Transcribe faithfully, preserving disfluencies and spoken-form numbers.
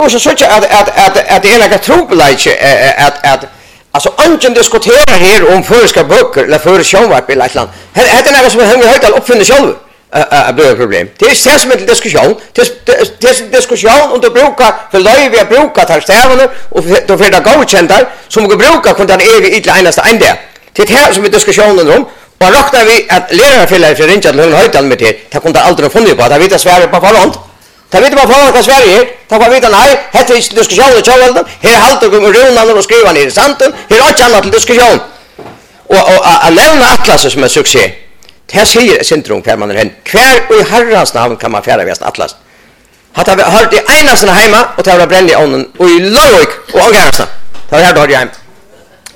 Och så så att att att att det är några trubbelage att att alltså ingen diskuterar här om förska böcker eller för sjönvart eller ett land. Här är det något som hänger högt all uppfinna själv. Äh blir problem. Det är så som en diskussion. Det är diskussion och då brukar för löv vi brukar ta stävner och då för det godkända som vi brukar kunna den är inte enaste en där. Det här som vi diskussionen om och räknar vi att lärare för lärare ringa till höjtal med det. Det kunde aldrig funnit på att vi vet Sverige på förhand. Ta vet vad folk i Sverige, ta vad vet nej, heter inte diskussion och tjänsten. Här halt och runan och skriva ner i santen. Här är inte annat diskussion. Och och att nämna Atlas som en succé. Det säger centrum för man hen. Kvar och i Herrans namn kan man färra väst Atlas. Hade vi hört det enaste hemma och ta brände ånden och i Lövik och Angarsta. Ta här då hem.